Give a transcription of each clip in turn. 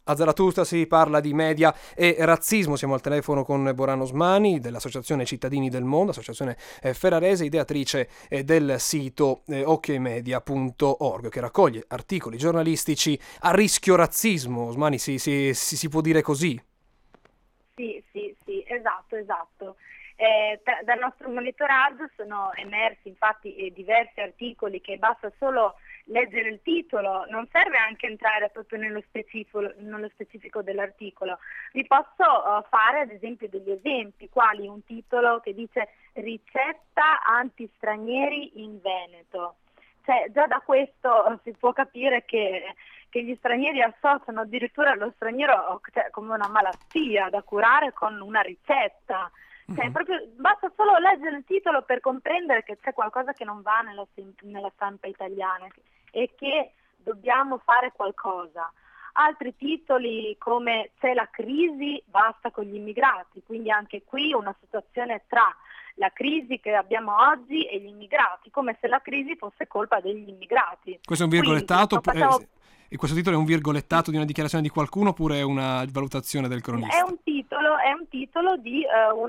A Zarathustra si parla di media e razzismo. Siamo al telefono con Borano Osmani dell'Associazione Cittadini del Mondo, associazione ferrarese, ideatrice del sito okmedia.org, che raccoglie articoli giornalistici a rischio razzismo. Osmani, si può dire così? Sì, esatto. Dal nostro monitoraggio sono emersi infatti diversi articoli che basta solo leggere il titolo, non serve anche entrare proprio nello specifico dell'articolo. Vi posso fare ad esempio degli esempi, quali un titolo che dice ricetta anti-stranieri in Veneto. Cioè, già da questo si può capire che gli stranieri associano addirittura lo straniero come una malattia da curare con una ricetta. Cioè, proprio, basta solo leggere il titolo per comprendere che c'è qualcosa che non va nella stampa italiana e che dobbiamo fare qualcosa. Altri titoli come c'è la crisi, basta con gli immigrati, quindi anche qui una situazione tra la crisi che abbiamo oggi e gli immigrati, come se la crisi fosse colpa degli immigrati. Questo è un virgolettato? E questo titolo è un virgolettato di una dichiarazione di qualcuno oppure è una valutazione del cronista? È un titolo di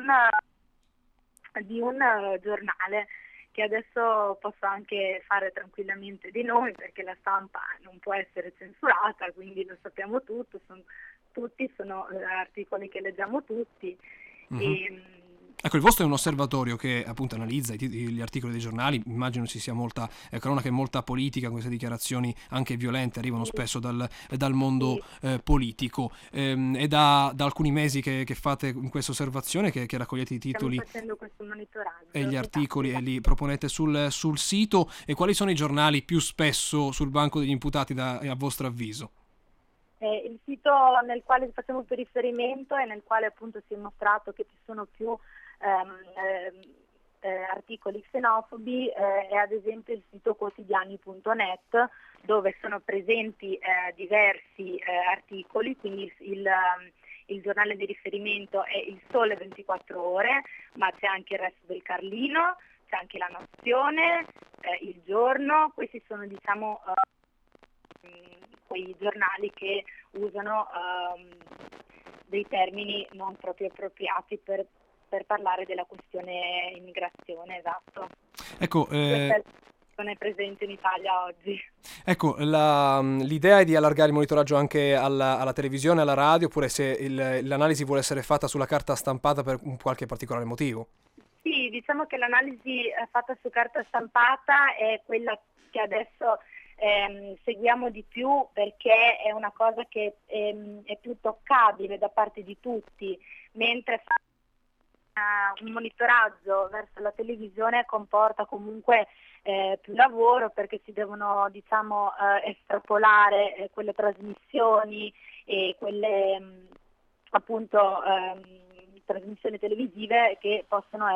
un giornale che adesso posso anche fare tranquillamente dei nomi perché la stampa non può essere censurata, quindi lo sappiamo tutti sono articoli che leggiamo tutti. Ecco, il vostro è un osservatorio che appunto analizza gli articoli dei giornali, immagino ci sia molta cronaca e molta politica, queste dichiarazioni anche violente arrivano spesso dal mondo politico. È da alcuni mesi che fate questa osservazione, che raccogliete i titoli. Stiamo facendo questo monitoraggio E gli articoli e li proponete sul sito. E quali sono i giornali più spesso sul banco degli imputati a vostro avviso? Il sito nel quale facciamo più riferimento e nel quale appunto si è mostrato che ci sono più articoli xenofobi è ad esempio il sito quotidiani.net, dove sono presenti diversi articoli, quindi il giornale di riferimento è Il Sole 24 Ore, ma c'è anche Il Resto del Carlino, c'è anche La Nazione, Il Giorno. Questi sono diciamo quei giornali che usano dei termini non proprio appropriati per parlare della questione immigrazione, esatto. Ecco, questa è la situazione presente in Italia oggi. Ecco, l'idea è di allargare il monitoraggio anche alla televisione, alla radio, oppure se l'analisi vuole essere fatta sulla carta stampata per un qualche particolare motivo? Sì, diciamo che l'analisi fatta su carta stampata è quella che adesso seguiamo di più, perché è una cosa che è più toccabile da parte di tutti, mentre un monitoraggio verso la televisione comporta comunque più lavoro, perché si devono estrapolare quelle trasmissioni e quelle appunto trasmissioni televisive che possono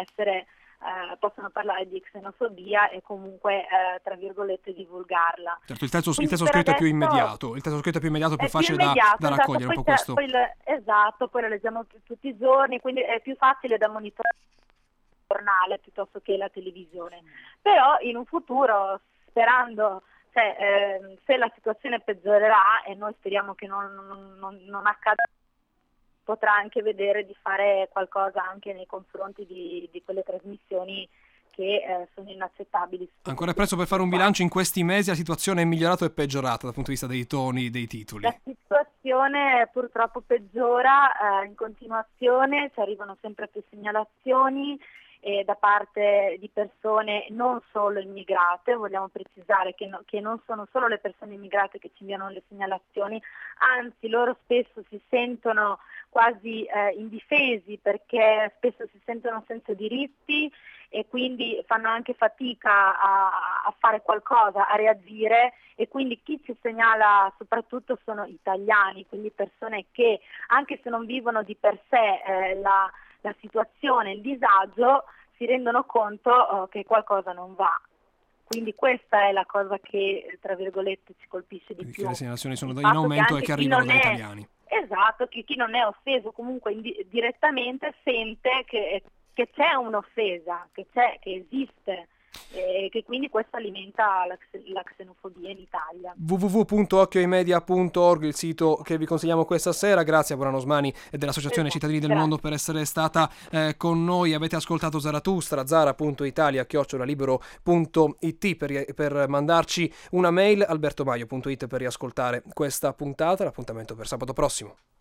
parlare di xenofobia e comunque tra virgolette divulgarla. Certo, il testo scritto è più immediato, è più facile da raccogliere, un po' questo. Poi lo leggiamo tutti i giorni, quindi è più facile da monitorare il giornale piuttosto che la televisione. Però in un futuro, sperando, se la situazione peggiorerà, e noi speriamo che non accada, potrà anche vedere di fare qualcosa anche nei confronti di quelle trasmissioni che sono inaccettabili. Ancora è presto per fare un bilancio. In questi mesi la situazione è migliorata o è peggiorata dal punto di vista dei toni, dei titoli? La situazione purtroppo peggiora in continuazione, ci arrivano sempre più segnalazioni da parte di persone non solo immigrate. Vogliamo precisare che non sono solo le persone immigrate che ci inviano le segnalazioni, anzi loro spesso si sentono quasi indifesi, perché spesso si sentono senza diritti e quindi fanno anche fatica a fare qualcosa, a reagire, e quindi chi ci segnala soprattutto sono italiani, quindi persone che anche se non vivono di per sé la situazione, il disagio, si rendono conto che qualcosa non va. Quindi questa è la cosa che, tra virgolette, ci colpisce di più. Che le segnalazioni sono in aumento e che arrivano da italiani. Esatto, che chi non è offeso comunque direttamente sente che c'è un'offesa, che esiste, che quindi questo alimenta la xenofobia in Italia. www.occhioaimedia.org, il sito che vi consigliamo questa sera. Grazie a Bora Osmani e dell'Associazione Cittadini del Mondo per essere stata con noi. Avete ascoltato Zarathustra, zara.italia@libero.it per mandarci una mail, albertomaio.it per riascoltare questa puntata. L'appuntamento per sabato prossimo.